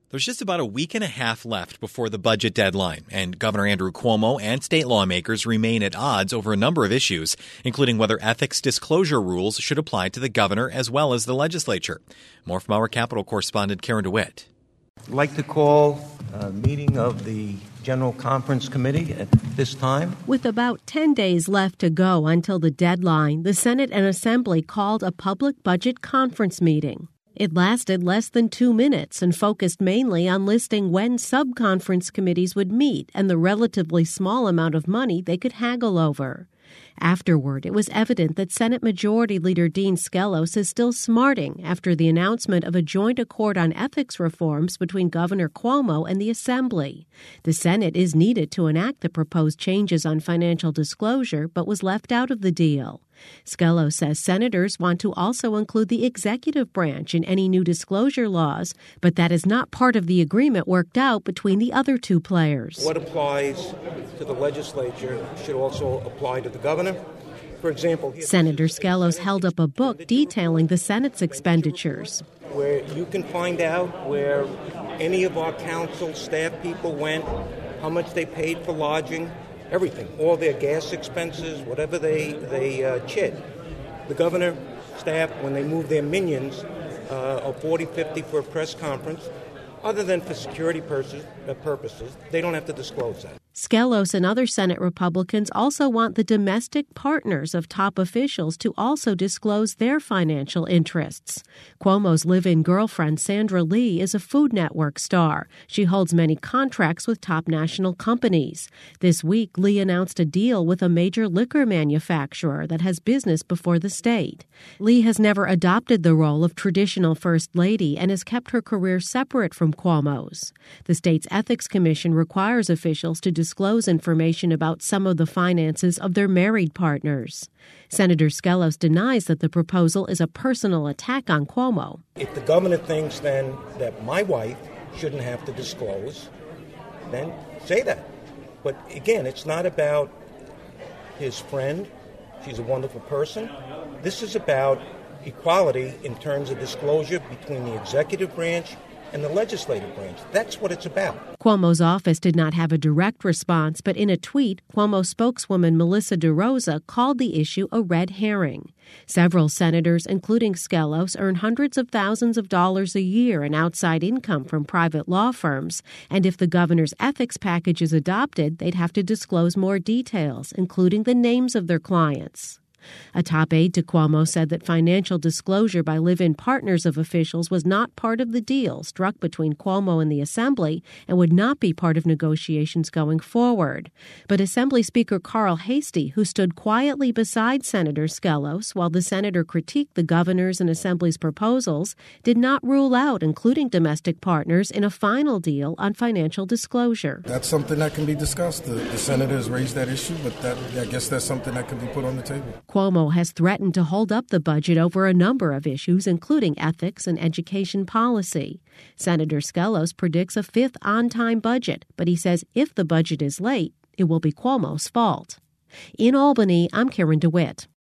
There's just about a week and a half left before the budget deadline, and Governor Andrew Cuomo and state lawmakers remain at odds over a number of issues, including whether ethics disclosure rules should apply to the governor as well as the legislature. More from our Capitol correspondent Karen DeWitt. I'd like to call a meeting of the General Conference Committee at this time. With about 10 days left to go until the deadline, the Senate and Assembly called a public budget conference meeting. It lasted less than 2 minutes and focused mainly on listing when sub-conference committees would meet and the relatively small amount of money they could haggle over. Afterward, it was evident that Senate Majority Leader Dean Skelos is still smarting after the announcement of a joint accord on ethics reforms between Governor Cuomo and the Assembly. The Senate is needed to enact the proposed changes on financial disclosure, but was left out of the deal. Skelos says senators want to also include the executive branch in any new disclosure laws, but that is not part of the agreement worked out between the other two players. What applies to the legislature should also apply to the governor. For example, Senator Skelos held up a book detailing the Senate's expenditures, where you can find out where any of our council staff people went, how much they paid for lodging, everything, all their gas expenses, whatever they chid. The governor, staff, when they move their minions of 40, 50 for a press conference, other than for security purposes, they don't have to disclose that. Skelos and other Senate Republicans also want the domestic partners of top officials to also disclose their financial interests. Cuomo's live-in girlfriend, Sandra Lee, is a Food Network star. She holds many contracts with top national companies. This week, Lee announced a deal with a major liquor manufacturer that has business before the state. Lee has never adopted the role of traditional First Lady and has kept her career separate from Cuomo's. The state's Ethics Commission requires officials to disclose information about some of the finances of their married partners. Senator Skelos denies that the proposal is a personal attack on Cuomo. If the governor thinks then that my wife shouldn't have to disclose, then say that. But again, it's not about his friend. She's a wonderful person. This is about equality in terms of disclosure between the executive branch and the legislative branch. That's what it's about. Cuomo's office did not have a direct response, but in a tweet, Cuomo spokeswoman Melissa DeRosa called the issue a red herring. Several senators, including Skelos, earn hundreds of thousands of dollars a year in outside income from private law firms, and if the governor's ethics package is adopted, they'd have to disclose more details, including the names of their clients. A top aide to Cuomo said that financial disclosure by live-in partners of officials was not part of the deal struck between Cuomo and the Assembly and would not be part of negotiations going forward. But Assembly Speaker Carl Heastie, who stood quietly beside Senator Skelos while the senator critiqued the governor's and Assembly's proposals, did not rule out including domestic partners in a final deal on financial disclosure. That's something that can be discussed. The senators raised that issue, but I guess that's something that can be put on the table. Cuomo has threatened to hold up the budget over a number of issues, including ethics and education policy. Senator Skelos predicts a fifth on-time budget, but he says if the budget is late, it will be Cuomo's fault. In Albany, I'm Karen DeWitt.